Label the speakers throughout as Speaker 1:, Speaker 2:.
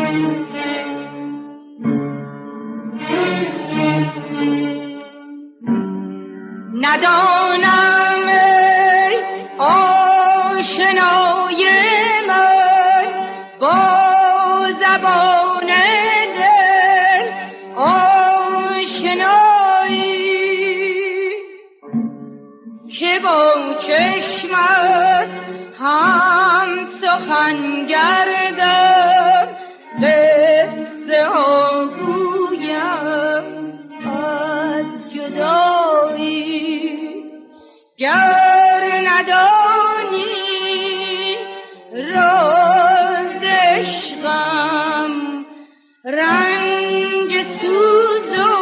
Speaker 1: ندانم ای آشنای من با زبان دل آشنایی که با چشمت هم سخن گردم قصه ها گویم از جدایی گر ندانی راز عشقم رنج سوز و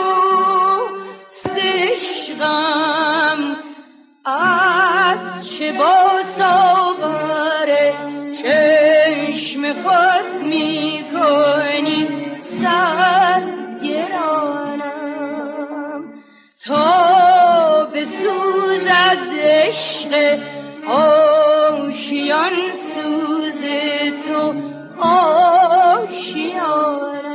Speaker 1: عشقم از چه با ساغر چشم خود می کنی سرگرانم تا بسوزد عشق آشیان سوز تو آشیانم.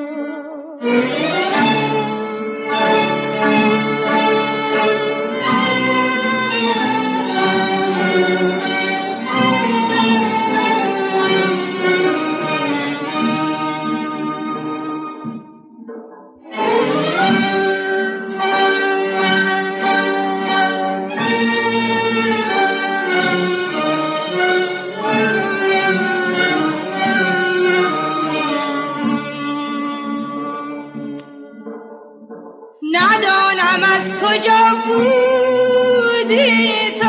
Speaker 1: ندانم از کجا بودی تو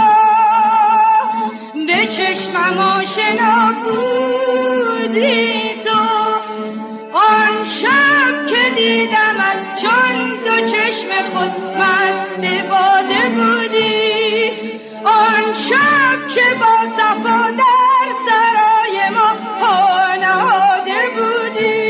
Speaker 1: به چشمم آشنا بودی تو آن شب که دیدمت چون دو چشم خود مست باده بودی آن شب که با صفا در سرای ما پا نهاده بودی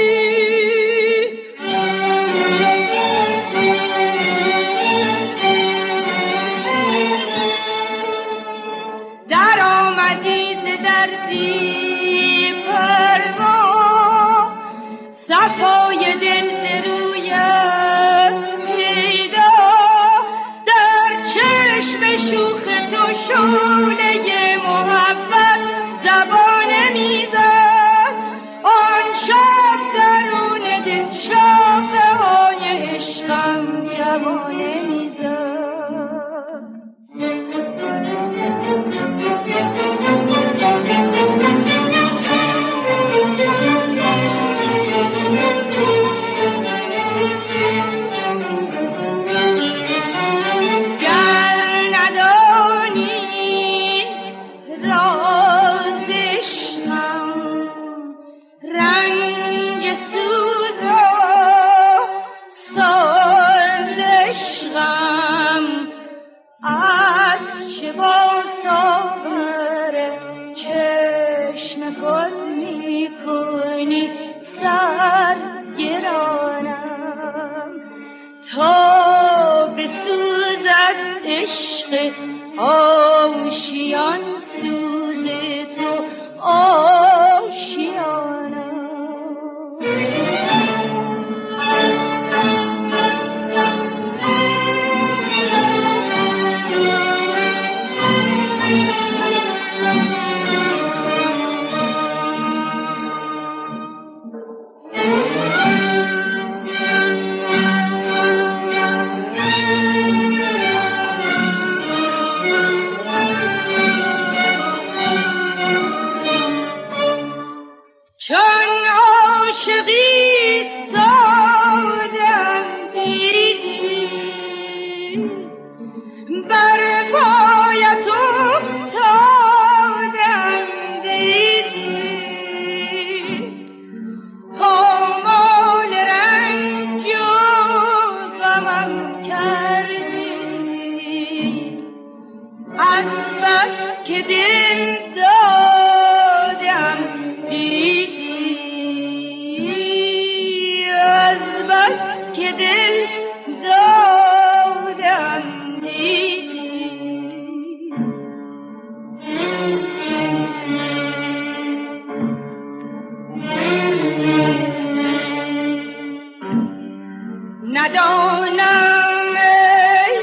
Speaker 1: در آمدی ز در بی پروا صفای دل ز رویت پیدا در چشم شوخ تو شعله محبت زبانه میزد آن شب درون دل شاخه های عشقم جوانه میزد تا بسوزد عشق آشیان سوز تو آشیانم. چون عاشقی سادم دیدی بر پایت افتادم دیدی پامال رنج و غمم کردی از بس که دل دادم دیدی ندانم ای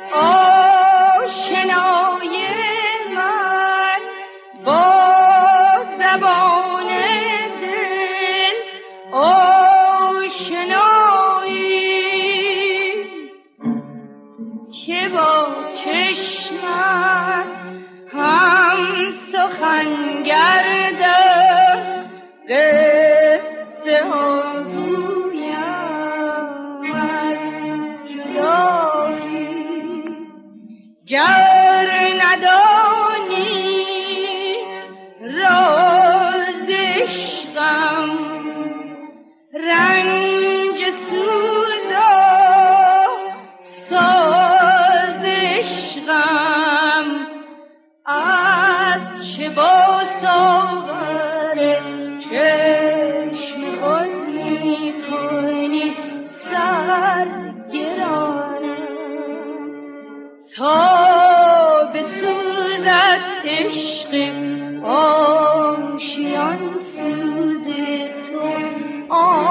Speaker 1: آشنای من با زبان دل آشنایی که با چشمت هم سخن گردم قصه ها گویم از جدایی گر ندانی راز عشقم رنج سوزا ساز عشقم از چه با ساغر چشم خود می کنی سرگرانم تا بسوزد عشق آشیان سوز تو